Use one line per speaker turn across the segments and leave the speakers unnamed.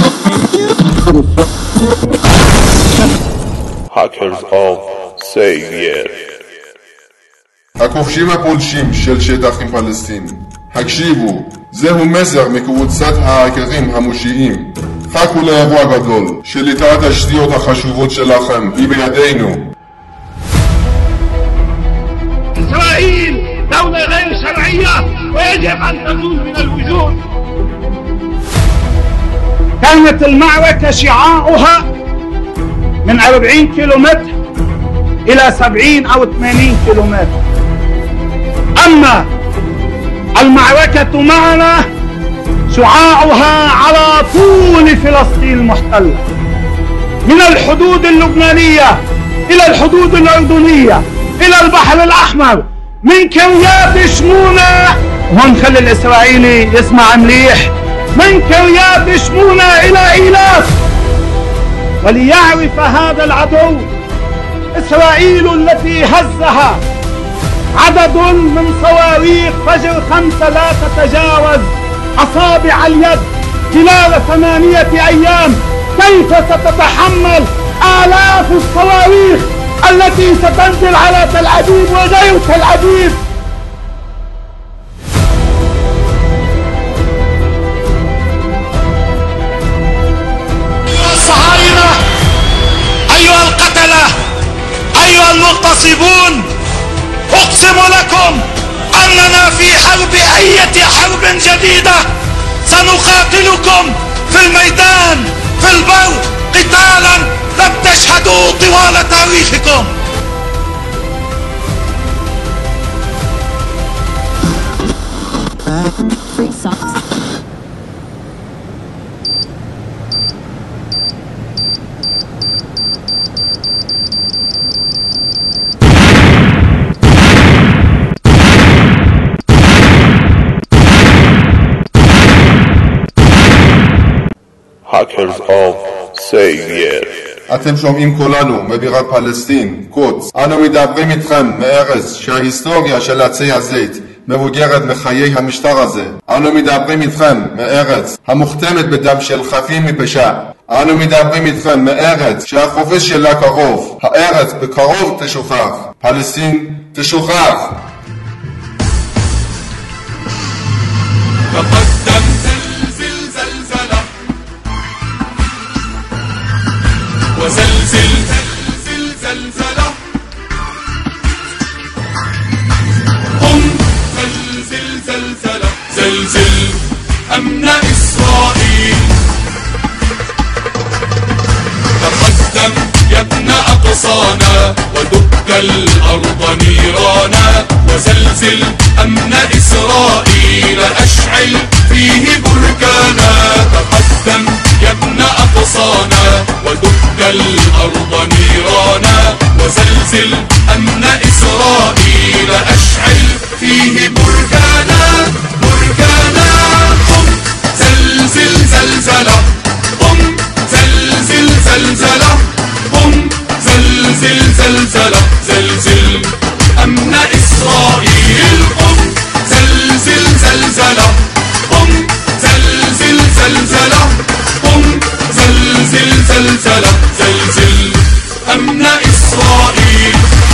Hackers of Savior.
הכובשים הפולשים של שטח עם פלסטין, הקשיבו, זהו מסר מקבוצת ההאקרים המושיעים. חכו לאירוע גדול, שליטת התשתיות החשובות שלכם היא בידינו.
إسرائيل دولة غير شرعية ويجب أن تزول من الوجود. كانت المعركة شعاعها من 40 كيلومتر إلى 70 أو 80 كيلومتر. أما المعركة معنا شعاعها على طول فلسطين المحتلة، من الحدود اللبنانية إلى الحدود الأردنية إلى البحر الأحمر، من كريات شمونة، وهون خلي الإسرائيلي يسمع مليح، من كريات شمونة إلى إيلاف. وليعرف هذا العدو إسرائيل التي هزها عدد من صواريخ فجر 5 لا تتجاوز أصابع اليد خلال 8 أيام، كيف ستتحمل آلاف الصواريخ التي ستنزل على تل أبيب وغير تل أبيب؟
الصهاينة أيها القتلة أيها المغتصبون، أقسم لكم أننا في حرب أية حرب جديدة سنقاتلكم في الميدان في البر قتالا لم تشهدوا طوال تاريخكم.
Hackers of Savior.
אתם שומעים כולנו מבירת פלסטין, קודס. אנו מדברים איתכם מארץ שההיסטוריה של עצי הזית מבוגרת מחיי המשטר הזה. אנו מדברים איתכם מארץ המוכתמת בדם של חפים מפשע. אנו מדברים איתכם מארץ שהחופש שלה קרוב. הארץ בקרוב תשוחרר. פלסטין תשוחרר.
تقدم زلزل زلزلة وزلزل زلزل زلزلة، قم زلزل زلزلة، زلزل أمن إسرائيل. تقدم يا ابن أقصانا ودك الأرض نيرانا، وزلزل أمن إسرائيل أشعل فيه بركانا. تقدم يا ابن أقصانا ودك الأرض نيرانا، وزلزل أمن إسرائيل أشعل فيه بركانا. بركانا قم زلزل زلزلة، قم زلزل زلزلة، قم زلزل زلزلة، زلزل أمن إسرائيل. قم زلزل زلزلة، قم زلزل زلزلة، قم زلزل زلزلة، زلزل أمن إسرائيل.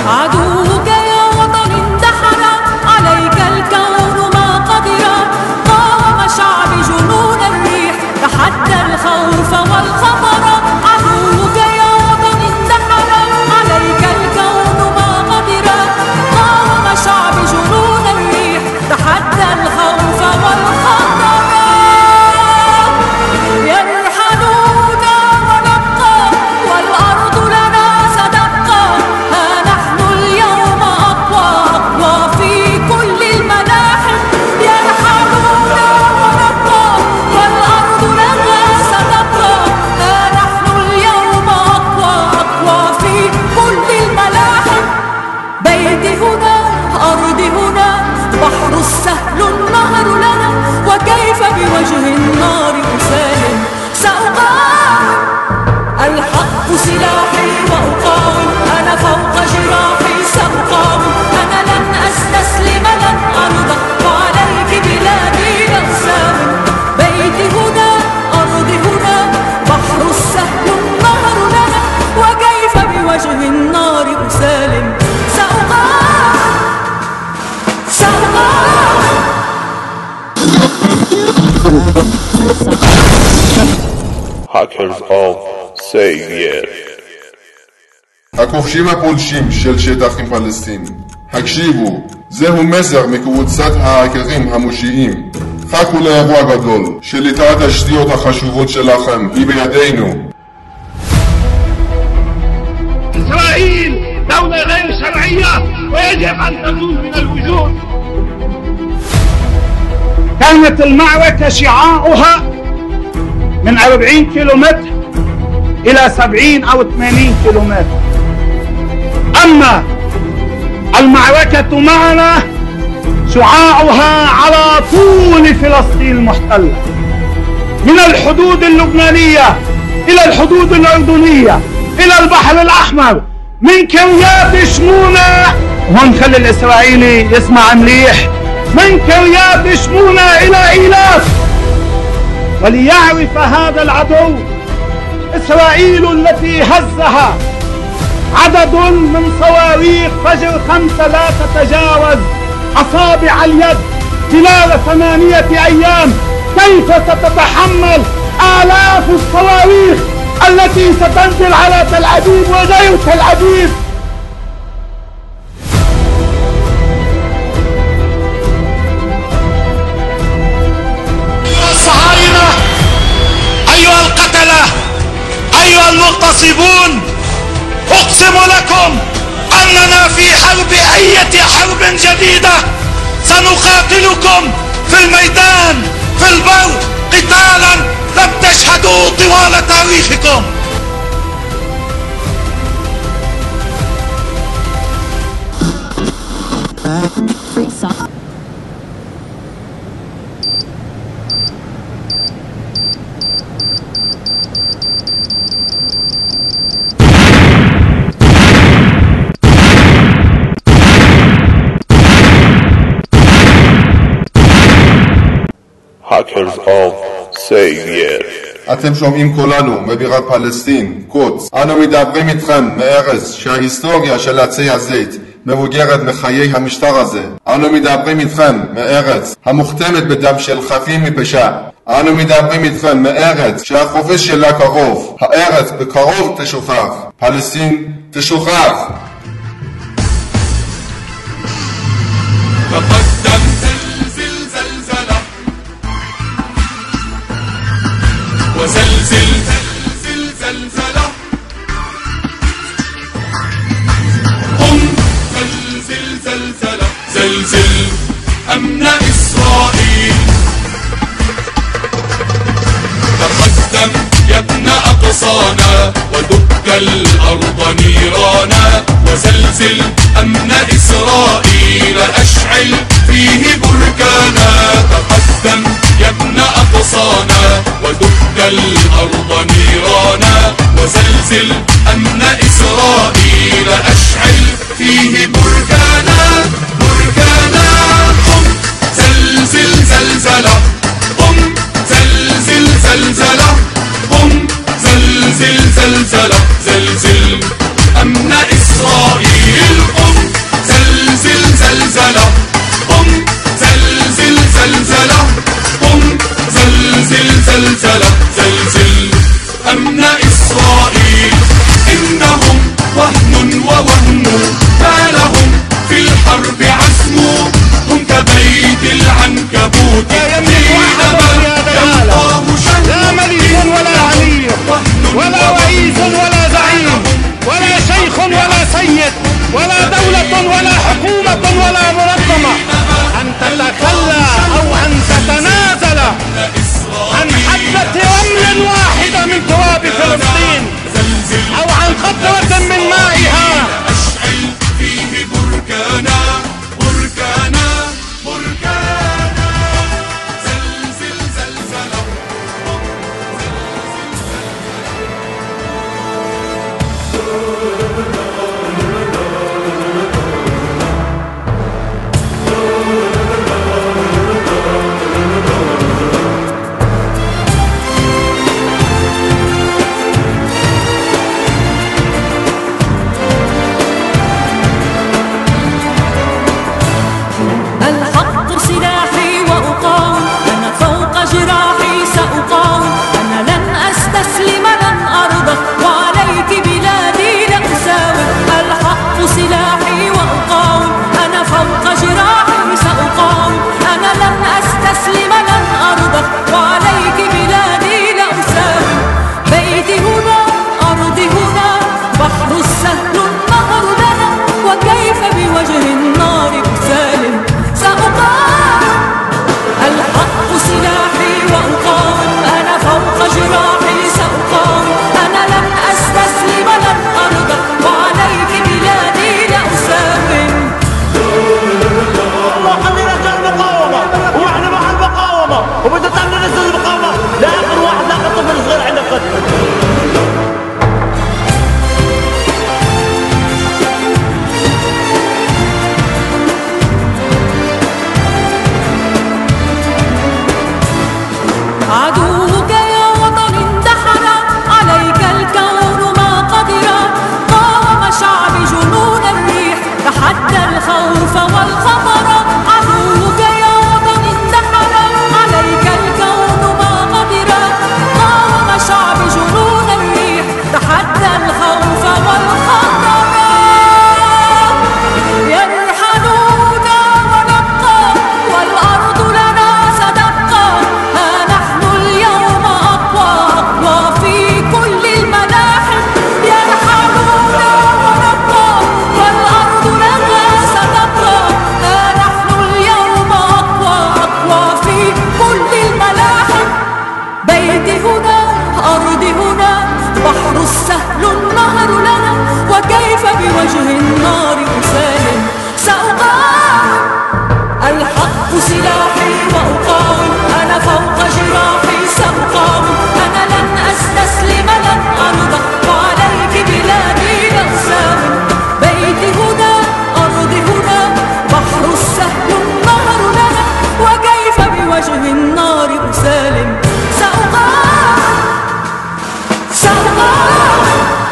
عدوك يا وطن اندحر، عليك الكون ما قدر، قاوم شعب جنون الريح، تحدى الخوف والخطر. عدوك يا وطن اندحر، عليك الكون ما قدر، قاوم شعب جنون الريح، تحدى الخوف والخطر. يرحلونا ونبقى والأرض لنا ستبقى، ها نحن اليوم أقوى أقوى في كل الملاحم. يرحلونا ونبقى والأرض لنا ستبقى، ها نحن اليوم أقوى أقوى في كل الملاحم. بيتي هنا أرضي هنا، بحر السهل النهر لنا، وكيف بوجه النار أسالم سأقاوم. الحق سلاحي وأقاوم، أنا فوق جراحي سأقاوم. أنا لن أستسلم لن أرضى، وعليك بلادي أسام. بيتي هنا أرضي هنا، بحر السهل النهر لنا، وكيف بوجه النار أسالم سأقاوم سأقاوم.
Hackers all say yes.
הכובשים הפולשים של שטחים פלסטין, הקשיבו, זהו מסר מקבוצת ההאקרים המושיעים. חכו לאירוע גדול, שליטת התשתיות החשובות שלכם היא בידינו.
إسرائيل دولة غير شرعية ويجب أن تزول من الوجود. كانت المعركة شعاعها من 40 كيلومتر إلى 70 أو 80 كيلومتر. أما المعركة معنا شعاعها على طول فلسطين المحتلة، من الحدود اللبنانية إلى الحدود الأردنية إلى البحر الأحمر، من كريات شمونة، وهون خلي الإسرائيلي يسمع مليح، من كريات شمونة إلى إيلاف. وليعرف هذا العدو إسرائيل التي هزها عدد من صواريخ فجر 5 لا تتجاوز أصابع اليد خلال 8 أيام، كيف ستتحمل آلاف الصواريخ التي ستنزل على تل أبيب وغير تل أبيب؟
الصهاينة أيها القتلة أيها المغتصبون، أقسم لكم أننا في حرب أية حرب جديدة سنقاتلكم في الميدان في البر قتالا لم تشهدوا طوال تاريخكم.
Hackers all say yes.
אתם שומעים כולנו מבירת פלסטין, קודס. אנו מדברים איתכם מארץ שההיסטוריה של עצי הזית מבוגרת מחיי המשטר הזה. אנו מדברים איתכם מארץ המוכתמת בדם של חפים מפשע. אנו מדברים איתכם מארץ שהחופש שלה קרוב. הארץ בקרוב תשוחרר. פלסטין תשוחרר.
تقدم زلزل زلزلة وزلزل زلزل زلزلة، قم زلزل زلزلة، زلزل أمن إسرائيل. تقدم يا ابن أقصانا ودك الأرض نيرانا، وزلزل أمن إسرائيل أشعل فيه بركانا. تقدم يا ابن أقصانا ودك الأرض نيرانا، وزلزل أمن إسرائيل أشعل فيه بركانا. بركانا قم زلزل زلزلة، قم زلزل زلزلة، قم زلزل زلزلة، زلزل أمن إسرائيل.
ولا دولة ولا حكومة ولا منظمة أن تتخلى أو أن تتنازل عن حبة رمل واحدة من تراب فلسطين أو عن قطرة من مائها.
أشعل فيه بركانا بركانا بركانا زلزل زلزلة.
الحق سلاحي وأقاوم، أنا فوق جراحي سأقاوم، أنا لن أستسلم لن أرضى، وعليك بلادي لأساوم. الحق سلاحي وأقاوم، أنا فوق جراحي سأقاوم، أنا لن أستسلم لن أرضى، وعليك بلادي لأساوم. بيتي هنا أرضي هنا، بحر السهل النهر لنا، وكيف بوجه النار أسالم سأقاوم. الحق سلاحي وأقاوم، أنا فوق جراحي سأقاوم، أنا لن أستسلم لن أرضى، وعليك بلادي لأساوم.
الله خلينا رجال المقاومة، واحنا مع المقاومة، وبدنا تعمل نسل المقاومة لآخر واحد لاقى طفل صغير عندك قتل.
عدوك يا وطن اندحر، عليك الكون ما قدر، قاوم شعبي جنون الريح، تحدى الخوف والخطر. عدوك يا وطن اندحر، عليك الكون ما قدر، قاوم شعبي جنون الريح، تحدى الخوف والخطر. يرحلونا ونبقى، والأرض لنا ستبقى، ها نحن اليوم أقوى وفي كل الملاحم. يرحلونا ونبقى، والأرض لنا ستبقى، ها نحن اليوم أقوى في كل الملاحم. بيتي هنا أرضي هنا، بحر السهل النهر لنا، وكيف بوجه النار أسالم سأقاوم. الحق سلاحي وأقاوم، أنا فوق جراحي سأقاوم، أنا لن أستسلم لن أرضى، وعليك بلادي لأساوم. بيتي هنا أرضي هنا، بحر السهل النهر لنا، وكيف بوجه النار أسالم سأقاوم سأقاوم.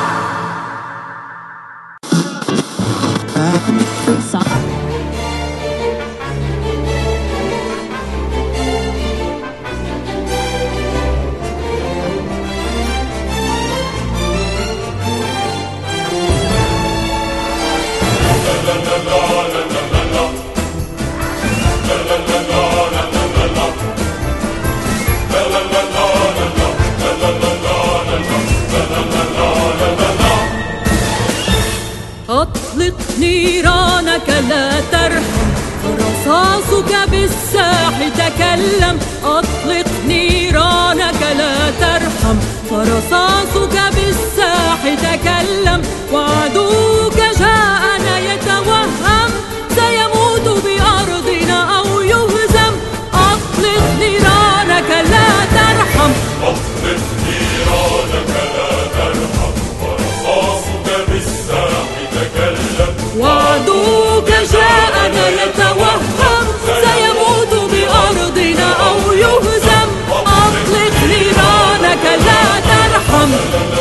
أطلق نيرانك لا ترحم، رصاصك بالساح تكلم. أطلق نيرانك لا ترحم، فرصاصك بالساح تكلم. وعدوك جاءنا يتوهم، سيموت بأرضنا أو يهزم. أطلق نيرانك لا ترحم،
أطلق نيرانك لا ترحم، ورصاصك بالساح تكلم.
وعدوك جاءنا يتوهم، سيموت بأرضنا أو يهزم. أطلق نيرانك لا ترحم.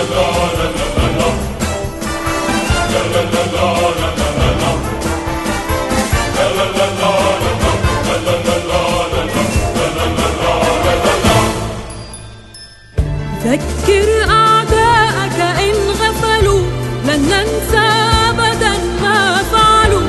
ذكر أعداءك إن غفلوا، لن ننسى أبدا ما فعلوا.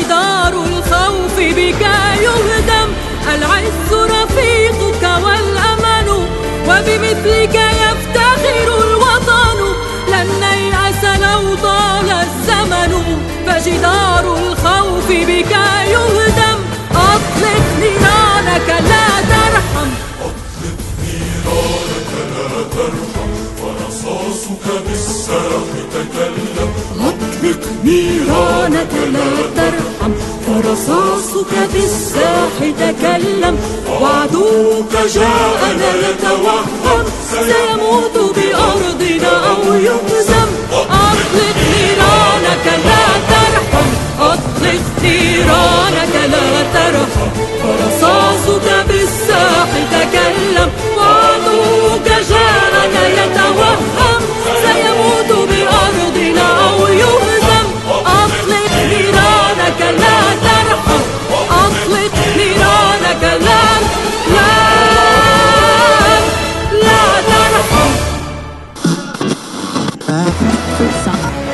فجدار الخوف بك يهدم. العز رفيقك والأمل وبمثلك يفتخر الوطن. لن نيأس لو طال الزمن فجدار الخوف بك يهدم. أطلق نيرانك لا ترحم،
أطلق نيرانك لا ترحم، فرصاصك بالساق تكلم.
أطلق نيرانك لا ترحم، فرصاصك بالساح تكلم. وعدوك جاءنا يتوهم، سيموت بأرضنا أو يهزم. أطلق نيرانك لا ترحم، أطلق نيرانك لا ترحم، فرصاصك بالساح تكلم. وعدوك جاءنا يتوهم، سيموت بأرضنا أو يهزم. أطلق نيرانك لا ترحم، أطلق نيرانك لا ترحم.